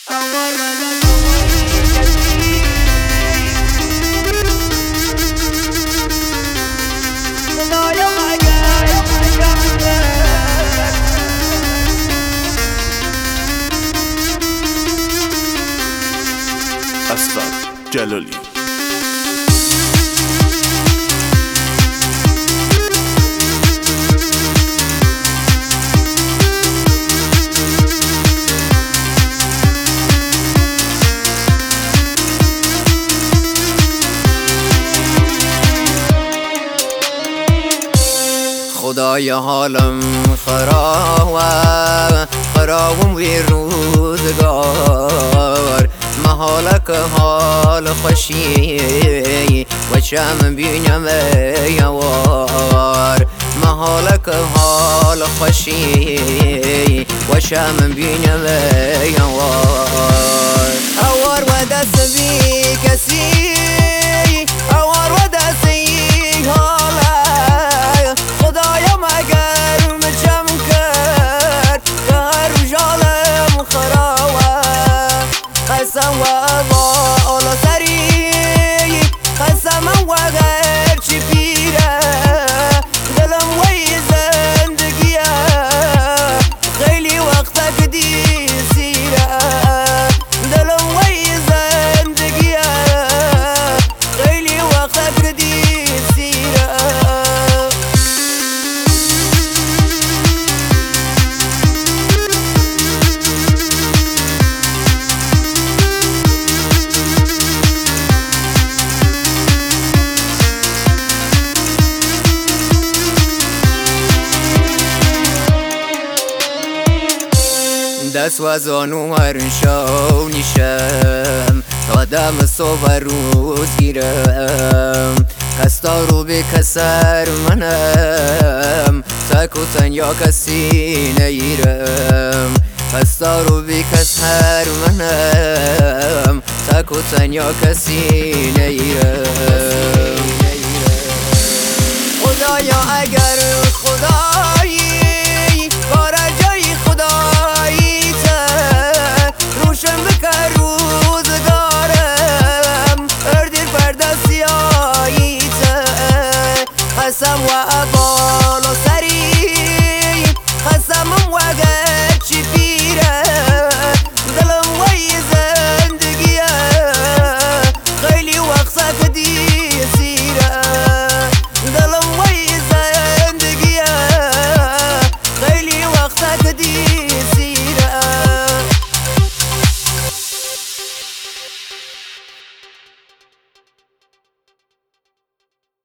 اسقر جلالی. خدای حالم خراوم وی روزگار محالک حال خوشی و چم بینم یوار محالک حال خوشی و چم بینم یوار اوار و دست بی کسی اوار و دست قسم و بالا سری قسم و غیر چی پیره دلم وی زندگیه خیلی وقتا که دی سیره دلم وی زندگیه خیلی وقتا که دی سیره دست و زانو مرشو نیشم تا دم صبح روز گیرم کستا رو به کسر منم تک و تنیا کسی نیرم کستا رو به کسر منم تک و تنیا کسی نیرم خدایا اگر خدایی